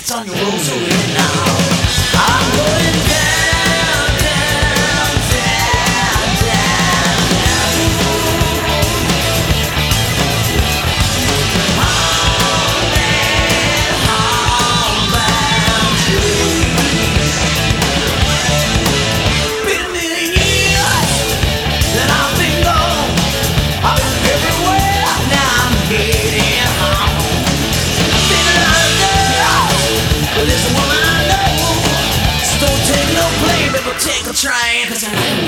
it's on your rosary now. I'm going down, down, down, down, down. Haunted, homebound trees. Been a million years that I've been gone. I've been everywhere, now I'm heading home. Been a lot of girls, but this woman I know. So don't take no blame if I take a train, 'cause I